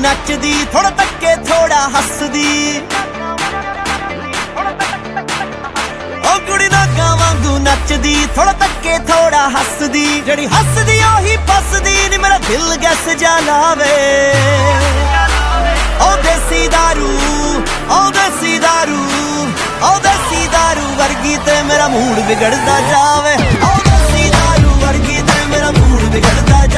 ਨੱਚਦੀ, ਥੋੜਾ ਧੱਕੇ ਥੋੜਾ ਹੱਸਦੀ। ਉਹ ਕੁੜੀ ਨਾਗਾਂ ਵਾਂਗੂ ਨੱਚਦੀ, ਥੋੜਾ ਧੱਕੇ ਥੋੜਾ ਹੱਸਦੀ। ਜਿਹੜੀ ਹੱਸਦੀ ਉਹੀ ਫੱਸਦੀ ਨੀ, ਮੇਰਾ ਦਿਲ ਗੈਸ ਜਾ ਲਾਵੇ। ਉਹ ਦੇਸੀ ਦਾਰੂ, ਉਹ ਦੇਸੀ ਦਾਰੂ, ਉਹ ਦੇਸੀ ਦਾਰੂ ਵਰਗੀ ਤੇ ਮੇਰਾ ਮੂਡ ਵਿਗੜਦਾ ਜਾਵੇ। ਉਹ ਦੇਸੀ ਦਾਰੂ ਵਰਗੀ ਤੇ ਮੇਰਾ ਮੂਡ ਵਿਗੜਦਾ ਜਾਵੇ।